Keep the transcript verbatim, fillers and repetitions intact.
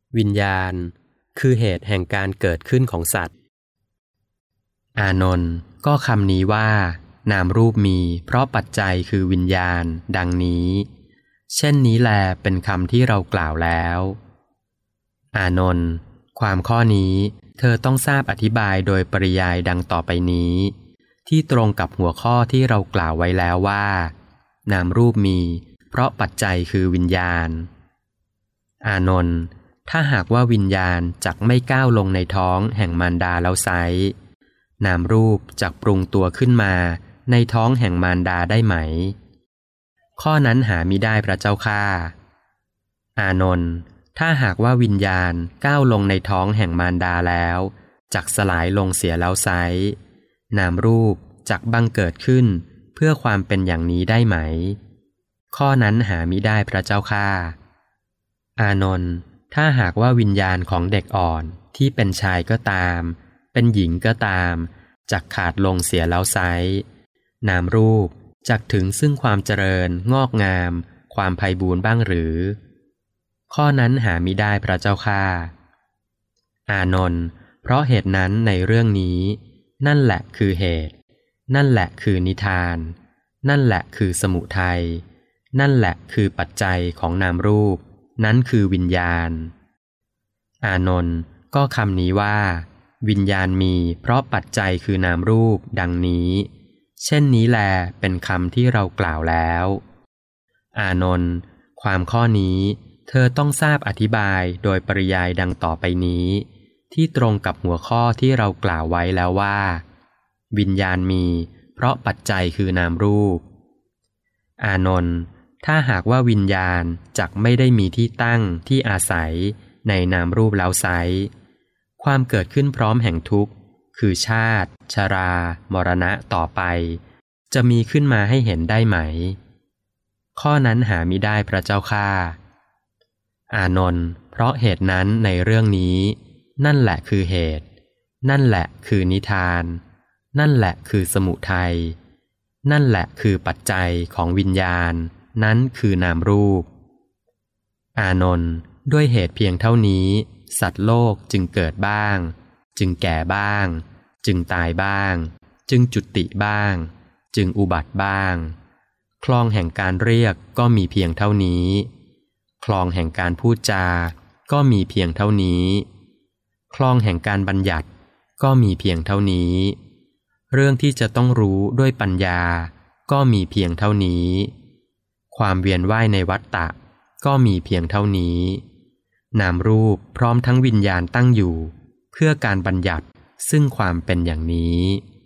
วิญญาณคือเหตุแห่งการเกิดขึ้นของสัตว์อานนท์ก็คำนี้ว่านามรูปมีเพราะปัจจัยคือวิญญาณดังนี้เช่นนี้แลเป็นคำที่เรากล่าวแล้วอานนท์ความข้อนี้เธอต้องทราบอธิบายโดยปริยายดังต่อไปนี้ที่ตรงกับหัวข้อที่เรากล่าวไว้แล้วว่านามรูปมีเพราะปัจจัยคือวิญญาณอานนท์ถ้าหากว่าวิญญาณจักไม่ก้าวลงในท้องแห่งมารดาแล้วไซร้นามรูปจักปรุงตัวขึ้นมาในท้องแห่งมารดาได้ไหมข้อนั้นหามิได้พระเจ้าข้าอานนท์ถ้าหากว่าวิญญาณก้าวลงในท้องแห่งมารดาแล้วจักสลายลงเสียแล้วไซร้นามรูปจักบังเกิดขึ้นเพื่อความเป็นอย่างนี้ได้ไหมข้อนั้นหามิได้พระเจ้าข้าอานนท์ถ้าหากว่าวิญญาณของเด็กอ่อนที่เป็นชายก็ตามเป็นหญิงก็ตามจักขาดลงเสียแล้วไซร้นามรูปจักถึงซึ่งความเจริญงอกงามความไพบูลย์บ้างหรือข้อนั้นหามิได้พระเจ้าข้าอานนท์เพราะเหตุนั้นในเรื่องนี้นั่นแหละคือเหตุนั่นแหละคือนิทานนั่นแหละคือสมุทัยนั่นแหละคือปัจจัยของนามรูปนั้นคือวิญญาณอานนท์ก็คำนี้ว่าวิญญาณมีเพราะปัจจัยคือนามรูปดังนี้เช่นนี้แลเป็นคำที่เรากล่าวแล้วอานนท์ความข้อนี้เธอต้องทราบอธิบายโดยปริยายดังต่อไปนี้ที่ตรงกับหัวข้อที่เรากล่าวไว้แล้วว่าวิญญาณมีเพราะปัจจัยคือนามรูปอานนท์ถ้าหากว่าวิญญาณจักไม่ได้มีที่ตั้งที่อาศัยในนามรูปแล้วไซร้ความเกิดขึ้นพร้อมแห่งทุกข์คือชาติชรามรณะต่อไปจะมีขึ้นมาให้เห็นได้ไหมข้อนั้นหามิได้พระเจ้าข้าอานนท์เพราะเหตุนั้นในเรื่องนี้นั่นแหละคือเหตุนั่นแหละคือนิทานนั่นแหละคือสมุทัยนั่นแหละคือปัจจัยของวิญญาณนั้นคือนามรูปอานนท์ด้วยเหตุเพียงเท่านี้สัตว์โลกจึงเกิดบ้างจึงแก่บ้างจึงตายบ้างจึงจุติบ้างจึงอุบัติบ้างคลองแห่งการเรียกก็มีเพียงเท่านี้คลองแห่งการพูดจาก็มีเพียงเท่านี้คลองแห่งการบัญญัติก็มีเพียงเท่านี้เรื่องที่จะต้องรู้ด้วยปัญญาก็มีเพียงเท่านี้ความเวียนว่ายในวัฏฏะก็มีเพียงเท่านี้นามรูปพร้อมทั้งวิญญาณตั้งอยู่เพื่อการบัญญัติซึ่งความเป็นอย่างนี้